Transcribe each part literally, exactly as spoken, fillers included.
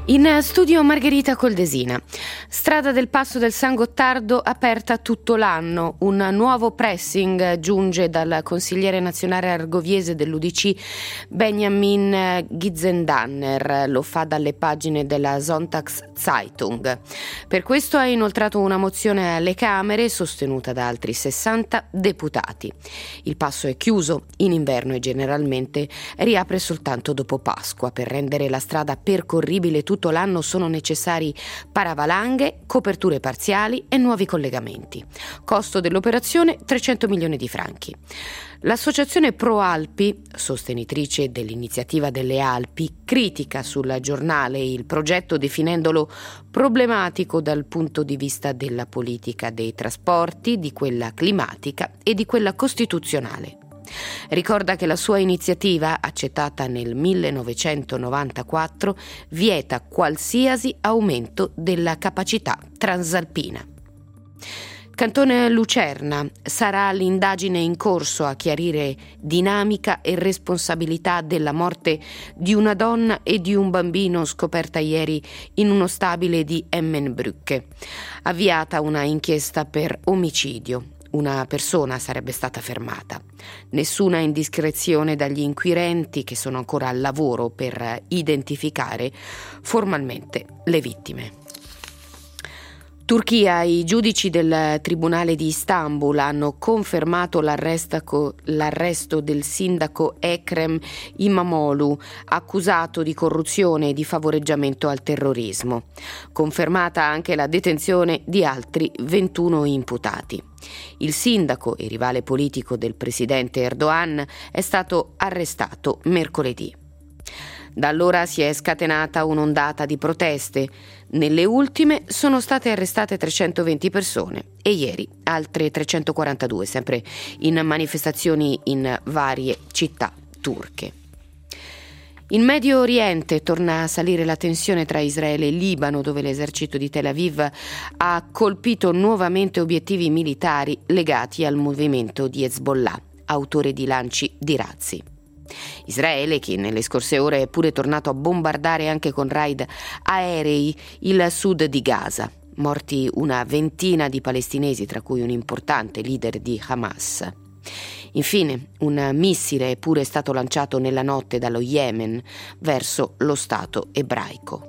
In studio Margherita Coldesina. Strada del Passo del San Gottardo aperta tutto l'anno. Un nuovo pressing giunge dal consigliere nazionale argoviese dell'U D C Benjamin Gizendanner. Lo fa dalle pagine della Sonntagszeitung. Per questo ha inoltrato una mozione alle Camere sostenuta da altri sessanta deputati. Il passo è chiuso in inverno e generalmente riapre soltanto dopo Pasqua. Per rendere la strada percorribile tutto Tutto l'anno sono necessari paravalanghe, coperture parziali e nuovi collegamenti. Costo dell'operazione trecento milioni di franchi. L'associazione Pro Alpi, sostenitrice dell'iniziativa delle Alpi, critica sul giornale il progetto definendolo problematico dal punto di vista della politica dei trasporti, di quella climatica e di quella costituzionale. Ricorda che la sua iniziativa, accettata nel millenovecentonovantaquattro, vieta qualsiasi aumento della capacità transalpina. Cantone Lucerna. Sarà l'indagine in corso a chiarire dinamica e responsabilità della morte di una donna e di un bambino scoperta ieri in uno stabile di Emmenbrücke. Avviata una inchiesta per omicidio. Una persona sarebbe stata fermata. Nessuna indiscrezione dagli inquirenti che sono ancora al lavoro per identificare formalmente le vittime. Turchia. I giudici del Tribunale di Istanbul hanno confermato l'arresto, l'arresto del sindaco Ekrem İmamoğlu, accusato di corruzione e di favoreggiamento al terrorismo. Confermata anche la detenzione di altri ventuno imputati. Il sindaco e rivale politico del presidente Erdogan è stato arrestato mercoledì. Da allora si è scatenata un'ondata di proteste. Nelle ultime sono state arrestate trecentoventi persone e ieri altre trecentoquarantadue, sempre in manifestazioni in varie città turche. In Medio Oriente torna a salire la tensione tra Israele e Libano, dove l'esercito di Tel Aviv ha colpito nuovamente obiettivi militari legati al movimento di Hezbollah, autore di lanci di razzi. Israele, che nelle scorse ore è pure tornato a bombardare anche con raid aerei il sud di Gaza. Morti una ventina di palestinesi, tra cui un importante leader di Hamas. Infine, un missile è pure stato lanciato nella notte dallo Yemen verso lo Stato ebraico.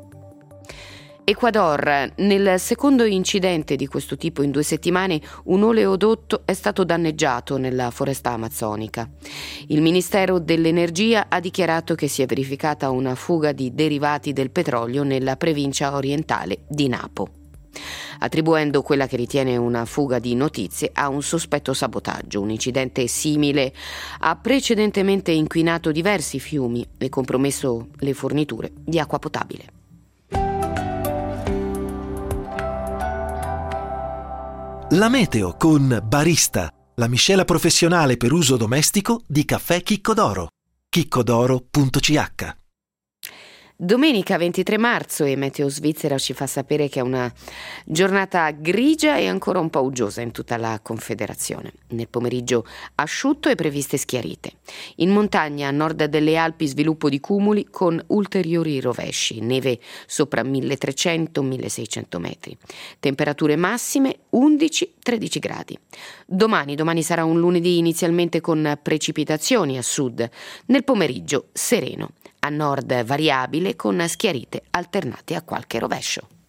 Ecuador. Nel secondo incidente di questo tipo in due settimane, un oleodotto è stato danneggiato nella foresta amazzonica. Il Ministero dell'Energia ha dichiarato che si è verificata una fuga di derivati del petrolio nella provincia orientale di Napo, attribuendo quella che ritiene una fuga di notizie a un sospetto sabotaggio. Un incidente simile ha precedentemente inquinato diversi fiumi e compromesso le forniture di acqua potabile. La meteo con Barista, la miscela professionale per uso domestico di caffè Chicco d'Oro. chiccodoro punto c h. Domenica ventitré marzo e Meteo Svizzera ci fa sapere che è una giornata grigia e ancora un po' uggiosa in tutta la Confederazione. Nel pomeriggio asciutto e previste schiarite. In montagna a nord delle Alpi sviluppo di cumuli con ulteriori rovesci, neve sopra milletrecento milleseicento metri. Temperature massime undici tredici gradi. Domani, domani sarà un lunedì inizialmente con precipitazioni a sud, nel pomeriggio sereno. A nord variabile con schiarite alternate a qualche rovescio.